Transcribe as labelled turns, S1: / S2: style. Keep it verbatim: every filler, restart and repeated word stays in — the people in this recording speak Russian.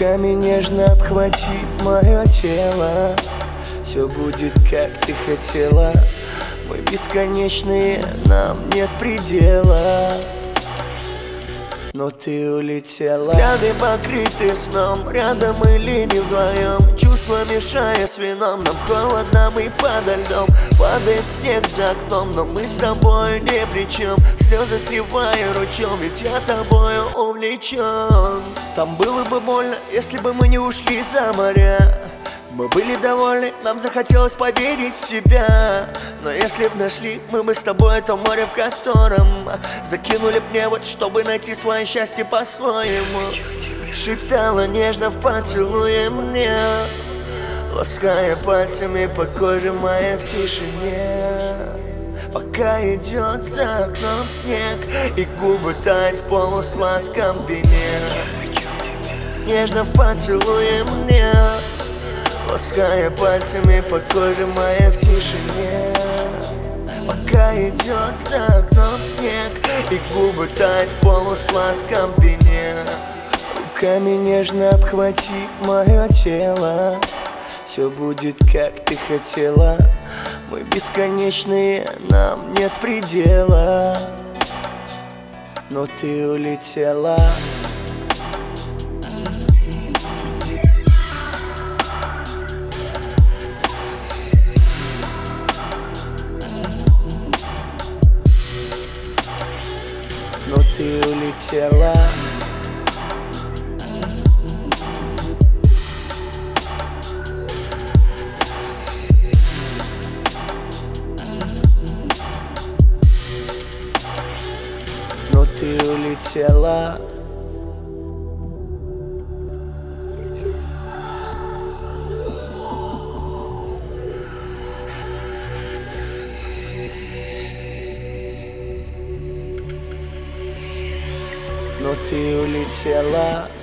S1: Руками нежно обхвати мое тело. Все будет, как ты хотела. Мы бесконечные, нам нет предела. Но ты улетела. Взгляды покрыты сном, рядом или не вдвоем. Чувства мешая с вином, нам холодно, мы подо льдом. Падает снег за окном, но мы с тобой ни при чем. Слезы сливая ручьем, ведь я тобою увлечен. Там было бы больно, если бы мы не ушли за моря. Мы были довольны, нам захотелось поверить в себя. Но если б нашли мы бы с тобой то море, в котором закинули б мне вот, чтобы найти свое счастье по-своему. Шептала нежно в поцелуе мне, лаская пальцами по коже моей в тишине. Пока идет за окном снег, и губы тают в полусладком вине. Нежно в поцелуе мне, лаская пальцами по коже моей в тишине. Пока идет за окном снег, и губы тают в полусладком вине. Руками нежно обхвати мое тело. Все будет, как ты хотела. Мы бесконечные, нам нет предела. Но ты улетела. Но ты улетела. Но ты улетела. Но ты улетела.